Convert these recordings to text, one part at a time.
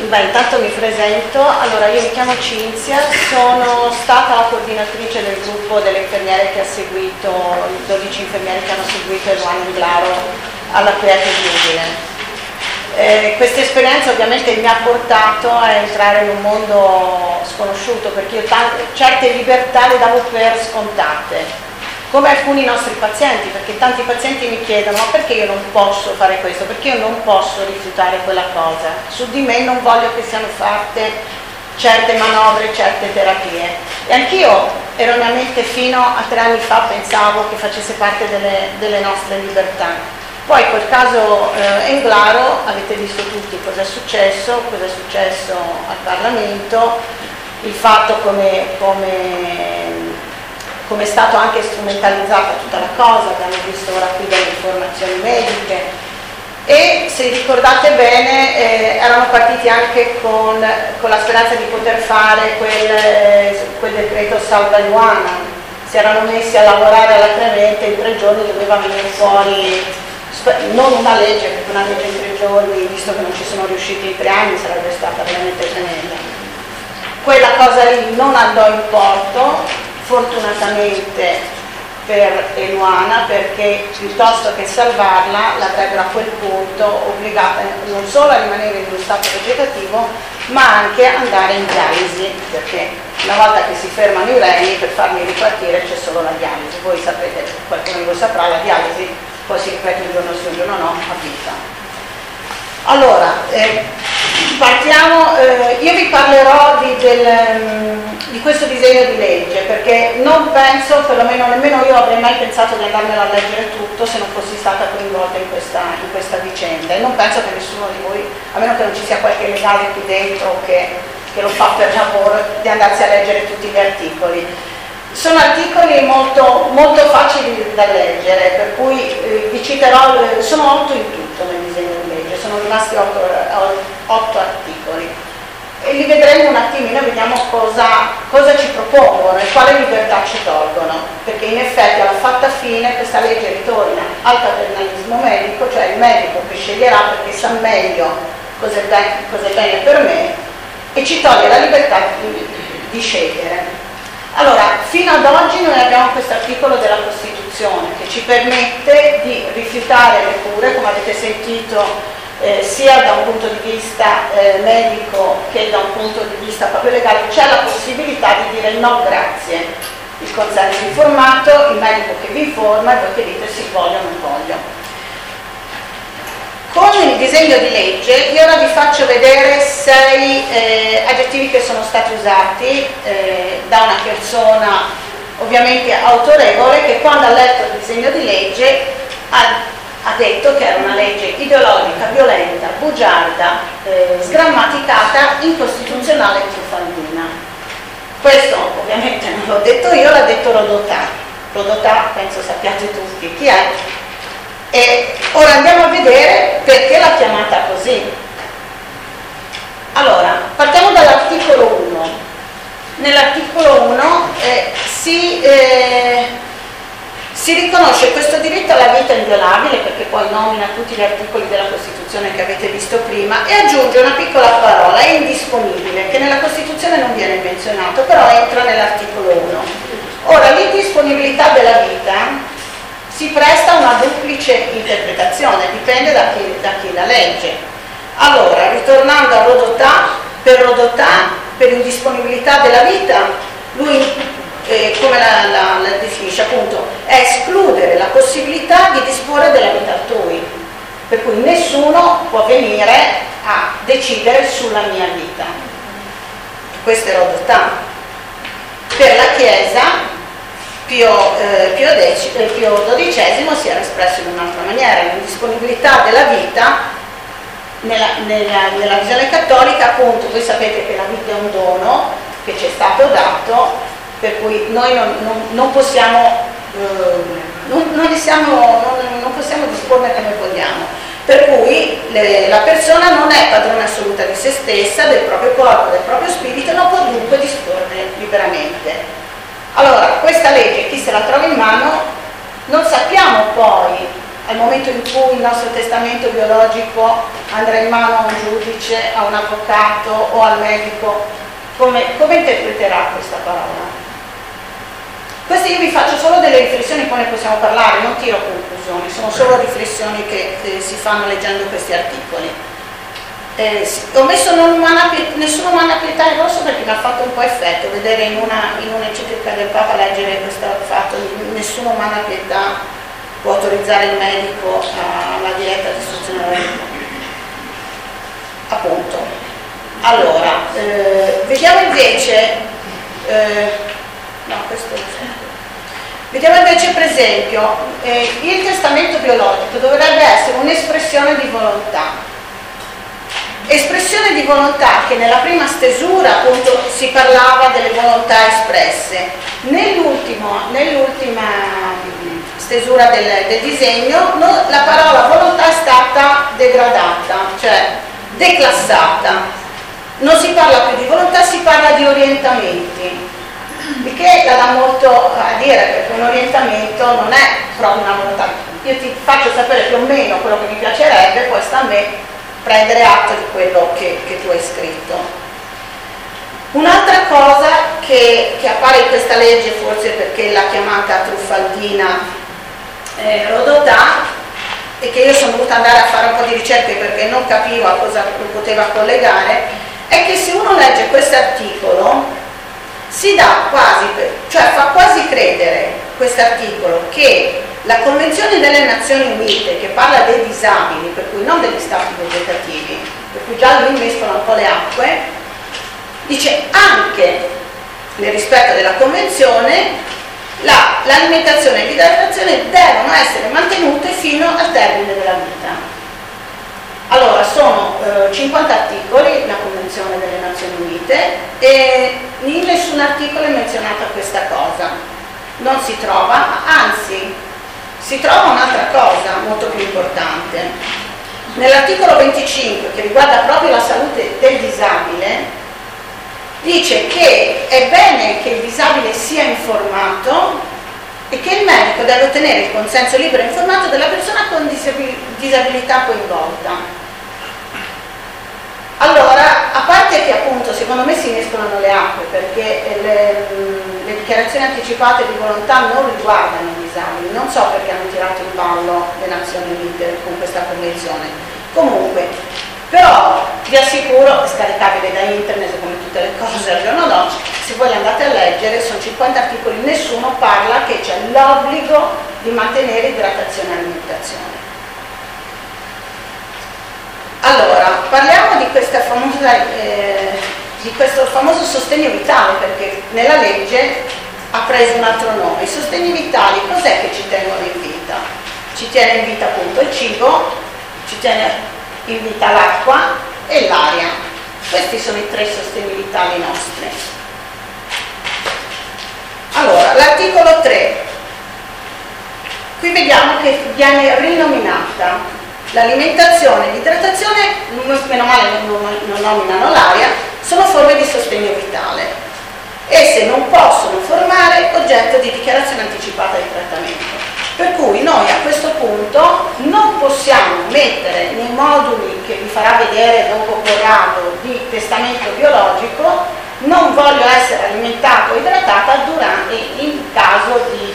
Beh, intanto mi presento. Allora, io mi chiamo Cinzia, sono stata la coordinatrice del gruppo delle infermiere che ha seguito, 12 infermieri che hanno seguito Eluana Englaro alla Quiete di Udine. Questa esperienza ovviamente mi ha portato a entrare in un mondo sconosciuto, perché io certe libertà le davo per scontate, come alcuni nostri pazienti, perché tanti pazienti mi chiedono: ma perché io non posso fare questo, perché io non posso rifiutare quella cosa, su di me non voglio che siano fatte certe manovre, certe terapie. E anch'io erroneamente fino a 3 anni fa pensavo che facesse parte delle nostre libertà. Poi col caso Englaro avete visto tutti cosa è successo al Parlamento, il fatto come è stato anche strumentalizzata tutta la cosa, abbiamo visto ora qui delle informazioni mediche, e se ricordate bene erano partiti anche con la speranza di poter fare quel decreto salva Eluana, si erano messi a lavorare alacremente, in 3 giorni doveva venire fuori, non una legge, perché una legge in 3 giorni, visto che non ci sono riusciti in 3 anni, sarebbe stata veramente tremenda. Quella cosa lì non andò in porto, fortunatamente per Eluana, perché piuttosto che salvarla l'avrebbero a quel punto obbligata non solo a rimanere in uno stato vegetativo, ma anche andare in dialisi, perché una volta che si fermano i reni, per farli ripartire c'è solo la dialisi. Voi sapete, qualcuno di voi saprà, la dialisi poi si ripete un giorno sì, un giorno no, a vita. Allora, partiamo, io vi parlerò di questo disegno di legge, perché non penso, perlomeno nemmeno io avrei mai pensato di andarmelo a leggere tutto se non fossi stata coinvolta in questa vicenda, e non penso che nessuno di voi, a meno che non ci sia qualche legale qui dentro che lo fa per lavoro, di andarsi a leggere tutti gli articoli. Sono articoli molto, molto facili da leggere, per cui vi citerò, sono 8 in tutto nel disegno di legge, sono rimasti 8 articoli, e li vedremo un attimino, vediamo cosa ci propongono e quale libertà ci tolgono, perché in effetti alla fatta fine questa legge ritorna al paternalismo medico, cioè il medico che sceglierà perché sa meglio cosa è bene per me, e ci toglie la libertà di scegliere. Allora, fino ad oggi noi abbiamo questo articolo della Costituzione che ci permette di rifiutare le cure, come avete sentito, sia da un punto di vista medico che da un punto di vista proprio legale. C'è la possibilità di dire no grazie, il consenso informato, il medico che vi informa, e voi che dite sì, voglio o non voglio. Con il disegno di legge io ora vi faccio vedere 6 aggettivi che sono stati usati da una persona ovviamente autorevole, che quando ha letto il disegno di legge ha detto che era una legge ideologica, violenta, bugiarda, sgrammaticata, incostituzionale e truffaldina. Questo ovviamente non l'ho detto io, l'ha detto Rodotà. Rodotà penso sappiate tutti chi è. E ora andiamo a vedere perché l'ha chiamata così. Allora, partiamo dall'articolo 1. Nell'articolo 1 si riconosce questo diritto alla vita inviolabile, perché poi nomina tutti gli articoli della Costituzione che avete visto prima, e aggiunge una piccola parola, è indisponibile, che nella Costituzione non viene menzionato, però entra nell'articolo 1. Ora, l'indisponibilità della vita si presta a una duplice interpretazione, dipende da chi la legge. Allora, ritornando a Rodotà, per indisponibilità della vita, lui, come la definisce appunto, è escludere la possibilità di disporre della vita altrui, per cui nessuno può venire a decidere sulla mia vita. Questo è Rodotà. Per la Chiesa Pio XII si era espresso in un'altra maniera, l'indisponibilità della vita nella visione cattolica, appunto. Voi sapete che la vita è un dono che ci è stato dato, per cui noi non possiamo disporne come vogliamo, per cui la persona non è padrona assoluta di se stessa, del proprio corpo, del proprio spirito, non può dunque disporne liberamente. Allora, questa legge, chi se la trova in mano, non sappiamo poi al momento in cui il nostro testamento biologico andrà in mano a un giudice, a un avvocato o al medico, come interpreterà questa parola? Queste io vi faccio solo delle riflessioni, poi ne possiamo parlare, non tiro conclusioni, sono solo riflessioni che si fanno leggendo questi articoli. Ho messo Nessuna umana pietà in rosso perché mi ha fatto un po' effetto vedere in un'enciclica del Papa leggere questo fatto di nessuna umana pietà può autorizzare il medico a una diretta distruzione della vita. Appunto. Allora, vediamo invece vediamo invece per esempio il testamento biologico dovrebbe essere un'espressione di volontà. Espressione di volontà che nella prima stesura appunto si parlava delle volontà espresse. Nell'ultima stesura del disegno la parola volontà è stata degradata, cioè declassata. Non si parla più di volontà, si parla di orientamenti, il che la dà molto a dire, perché un orientamento non è proprio una volontà. Io ti faccio sapere più o meno quello che mi piacerebbe, poi sta a me prendere atto di quello che tu hai scritto. Un'altra cosa che appare in questa legge, forse perché l'ha chiamata truffaldina Rodotà, e che io sono dovuta andare a fare un po' di ricerche perché non capivo a cosa lo poteva collegare, è che se uno legge questo articolo si dà quasi, cioè fa quasi credere quest'articolo che la Convenzione delle Nazioni Unite, che parla dei disabili, per cui non degli stati vegetativi, per cui già lui mescola un po' le acque, dice anche nel rispetto della Convenzione l'alimentazione e l'idratazione devono essere mantenute fino al termine della vita. Allora, sono 50 articoli, la Convenzione delle Nazioni Unite, e in nessun articolo è menzionata questa cosa. Non si trova, anzi, si trova un'altra cosa molto più importante. Nell'articolo 25, che riguarda proprio la salute del disabile, dice che è bene che il disabile sia informato e che il medico deve ottenere il consenso libero e informato della persona con disabilità coinvolta. Allora, a parte che appunto secondo me si mescolano le acque, perché le dichiarazioni anticipate di volontà non riguardano i disabili, non so perché hanno tirato in ballo le Nazioni Unite con questa convenzione. Comunque, però vi assicuro, è scaricabile da internet come tutte le cose al giorno d'oggi, se voi le andate a leggere, sono 50 articoli, nessuno parla che c'è l'obbligo di mantenere idratazione e alimentazione. Allora, parliamo di questa famosa, di questo famoso sostegno vitale, perché nella legge ha preso un altro nome. I sostegni vitali cos'è che ci tengono in vita? Ci tiene in vita appunto il cibo, ci tiene in vita l'acqua e l'aria. Questi sono i 3 sostegni vitali nostri. Allora, l'articolo 3, qui vediamo che viene rinominata l'alimentazione e l'idratazione, meno male non nominano l'aria, sono forme di sostegno vitale. Esse non possono formare oggetto di dichiarazione anticipata di trattamento. Per cui noi a questo punto non possiamo mettere nei moduli che vi farà vedere dopo Corrado di testamento biologico non voglio essere alimentato o idratata durante, in caso di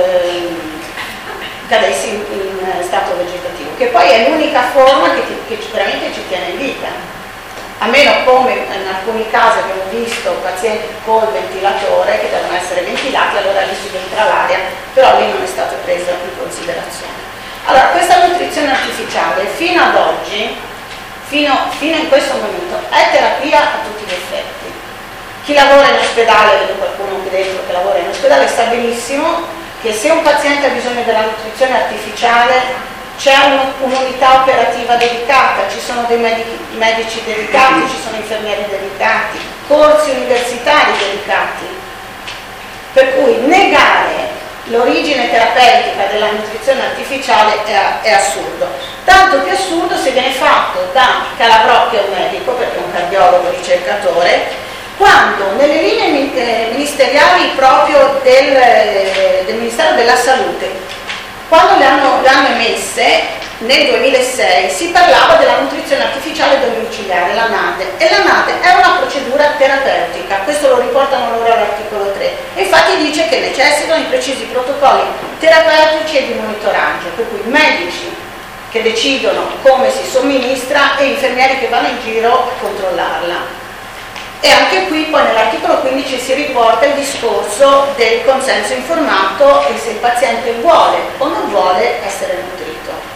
cadessi in stato vegetativo, che poi è l'unica forma che veramente ci tiene in vita. A meno come in alcuni casi abbiamo visto pazienti col ventilatore che devono essere ventilati, allora lì si entra l'aria, però lì non è stato preso in considerazione. Allora, questa nutrizione artificiale fino ad oggi, fino in questo momento, è terapia a tutti gli effetti. Chi lavora in ospedale, vedo qualcuno qui dentro che lavora in ospedale, sa benissimo che se un paziente ha bisogno della nutrizione artificiale c'è un'unità operativa dedicata, ci sono dei medici dedicati, ci sono infermieri dedicati, corsi universitari dedicati. Per cui negare l'origine terapeutica della nutrizione artificiale è assurdo. Tanto più assurdo se viene fatto da Calabrò, che è un medico, perché è un cardiologo ricercatore, quando nelle linee ministeriali proprio del Ministero della Salute Quando le hanno emesse, nel 2006, si parlava della nutrizione artificiale domiciliare, la NAD, e la NAD è una procedura terapeutica, questo lo riportano loro all'articolo 3, e infatti dice che necessitano di precisi protocolli terapeutici e di monitoraggio, per cui medici che decidono come si somministra e infermieri che vanno in giro a controllarla. E anche qui poi nell'articolo 15 si riporta il discorso del consenso informato e se il paziente vuole o non vuole essere nutrito.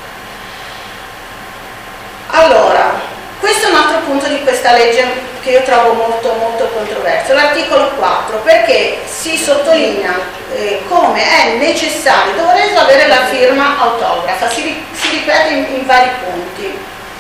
Allora, questo è un altro punto di questa legge che io trovo molto molto controverso, l'articolo 4, perché si sottolinea come è necessario, doveroso avere la firma autografa, si ripete in vari punti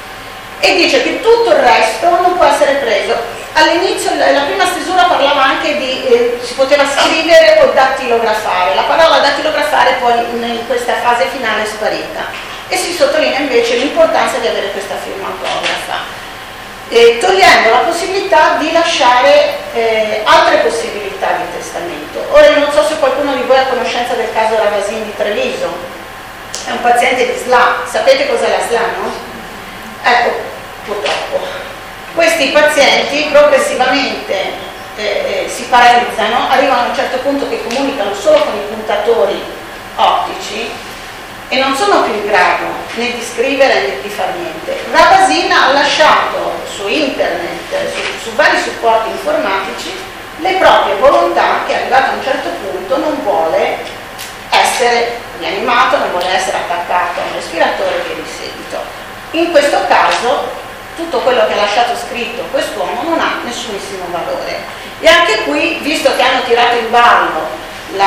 e dice che tutto il resto non può essere preso. All'inizio la prima stesura parlava anche di si poteva scrivere o dattilografare, la parola dattilografare poi in questa fase finale è sparita e si sottolinea invece l'importanza di avere questa firma autografa, togliendo la possibilità di lasciare altre possibilità di testamento. Ora io non so se qualcuno di voi ha conoscenza del caso Ravasini di Treviso, è un paziente di SLA, sapete cos'è la SLA, no? Ecco, purtroppo questi pazienti progressivamente si paralizzano, arrivano a un certo punto che comunicano solo con i puntatori ottici e non sono più in grado né di scrivere né di fare niente. Ravasini ha lasciato su internet, su vari supporti informatici, le proprie volontà che arrivato a un certo punto non vuole essere rianimato, non vuole essere attaccato a un respiratore e via di seguito. In questo caso tutto quello che ha lasciato scritto quest'uomo non ha nessunissimo valore. E anche qui, visto che hanno tirato in ballo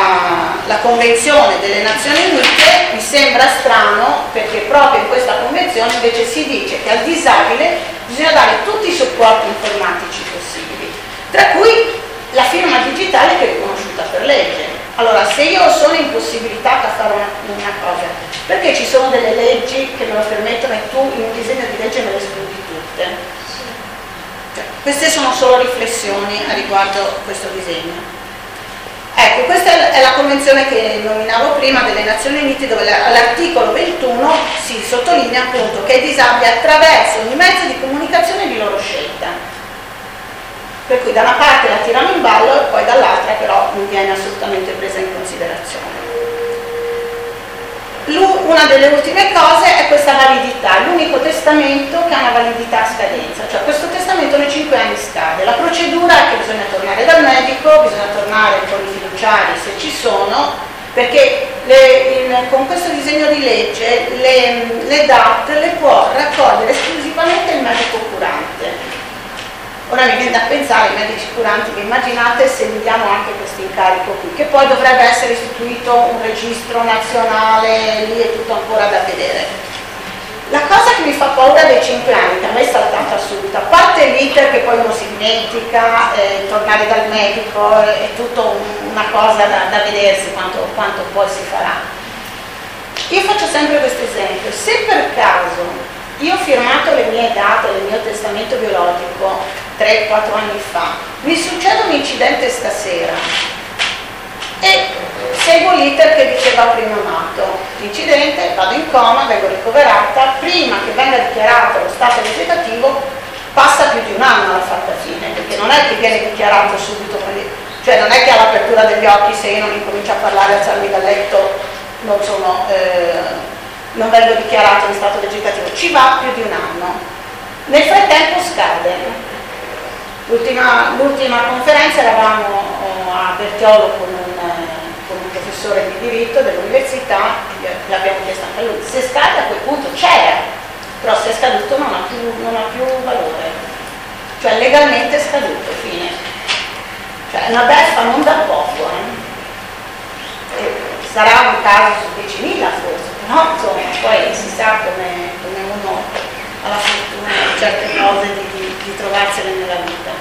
la Convenzione delle Nazioni Unite, mi sembra strano perché proprio in questa Convenzione invece si dice che al disabile bisogna dare tutti i supporti informatici possibili, tra cui la firma digitale che è riconosciuta per legge. Allora, se io sono impossibilitata a fare una cosa, perché ci sono delle leggi che me lo permettono e tu in un disegno di legge me le escludi tutte? Cioè, queste sono solo riflessioni a riguardo a questo disegno. Ecco, questa è la convenzione che nominavo prima delle Nazioni Unite, dove all'articolo 21 si sottolinea appunto che i disabili attraverso ogni mezzo di comunicazione di loro scelta. Per cui da una parte la tirano in ballo e poi dall'altra però non viene assolutamente presa in considerazione. Una delle ultime cose è questa validità, l'unico testamento che ha una validità a scadenza, cioè questo testamento nei 5 anni scade. La procedura è che bisogna tornare dal medico, bisogna tornare con i fiduciari se ci sono, perché con questo disegno di legge le DAT le può raccogliere esclusivamente il medico curante. Ora mi viene da pensare ai medici curanti che immaginate se gli diamo anche questo incarico qui, che poi dovrebbe essere istituito un registro nazionale, lì è tutto ancora da vedere. La cosa che mi fa paura dei 5 anni, che a me è saltata subito, a parte l'iter che poi uno si dimentica, tornare dal medico, è tutto una cosa da vedersi quanto poi si farà. Io faccio sempre questo esempio, se per caso io ho firmato le mie date, il mio testamento biologico 3-4 anni fa, mi succede un incidente stasera e seguo l'iter che diceva prima Amato, l'incidente, vado in coma, vengo ricoverata, prima che venga dichiarato lo stato vegetativo passa più di un anno alla fatta fine, perché non è che viene dichiarato subito, cioè non è che all'apertura degli occhi se io non incomincio a parlare, alzarmi dal letto, non vengo dichiarato in stato vegetativo, ci va più di un anno. Nel frattempo scade. L'ultima conferenza eravamo a Bertiolo con un professore di diritto dell'università, l'abbiamo chiesto anche a lui, se scade a quel punto c'era, però se è scaduto non ha più valore, cioè legalmente è scaduto, fine. Cioè una beffa non da poco, sarà un caso su 10.000 forse, però insomma poi si sa come uno ha la fortuna certe cose di trovarsene nella vita.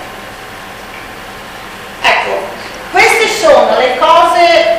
Ecco, queste sono le cose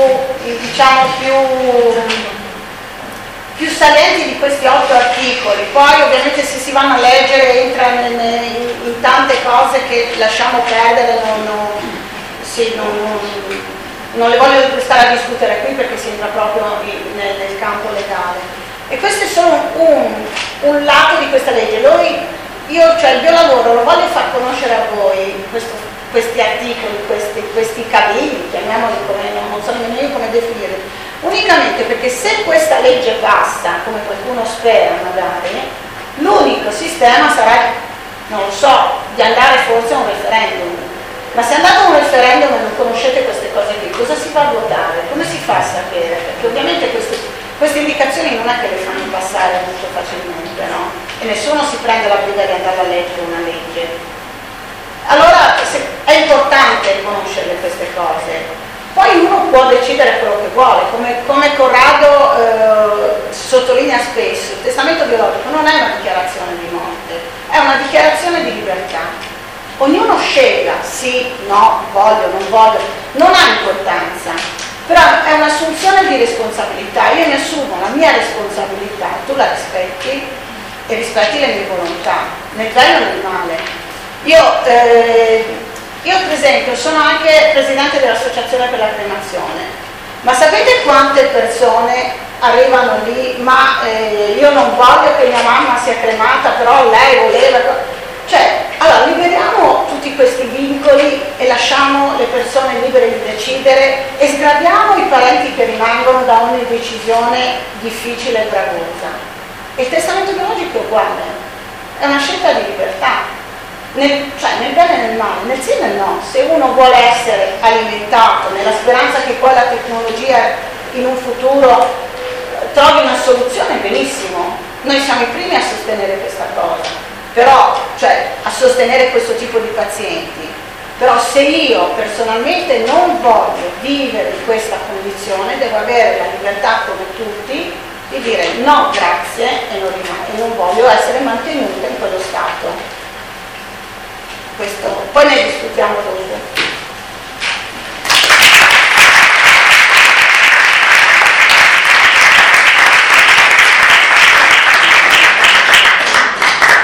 più salienti di questi 8 articoli, poi ovviamente se si vanno a leggere entra in tante cose che lasciamo perdere, non le voglio stare a discutere qui perché si entra proprio nel campo legale. E questo è solo un lato di questa legge. Cioè il mio lavoro lo voglio far conoscere a voi, questi articoli, questi cavilli, chiamiamoli come, non so nemmeno io come definire, unicamente perché se questa legge passa, come qualcuno spera magari, l'unico sistema sarà, non lo so, di andare forse a un referendum. Ma se andate a un referendum e non conoscete queste cose qui, cosa si fa a votare? Come si fa a sapere? Perché ovviamente queste indicazioni non è che le fanno passare molto facilmente, no? E nessuno si prende la briga di andare a leggere una legge. Allora è importante conoscere queste cose. Poi uno può decidere quello che vuole, come Corrado sottolinea spesso, il testamento biologico non è una dichiarazione di morte, è una dichiarazione di libertà. Ognuno scelga, sì, no, voglio, non voglio, non ha importanza, però è un'assunzione di responsabilità. Io mi assumo la mia responsabilità, tu la rispetti e rispetti le mie volontà, nel bene o nel male. Io per esempio sono anche presidente dell'associazione per la cremazione, ma sapete quante persone arrivano lì, ma io non voglio che mia mamma sia cremata, però lei voleva... Cioè, allora liberiamo tutti questi vincoli e lasciamo le persone libere di decidere e sgraviamo i parenti che rimangono da ogni decisione difficile e gravosa. Il testamento biologico è uguale, è una scelta di libertà, nel bene e nel male, nel sì e nel no. Se uno vuole essere alimentato nella speranza che poi la tecnologia in un futuro trovi una soluzione, benissimo, noi siamo i primi a sostenere questa cosa. Però, cioè, a sostenere questo tipo di pazienti. Però se io personalmente non voglio vivere in questa condizione, devo avere la libertà come tutti di dire no grazie e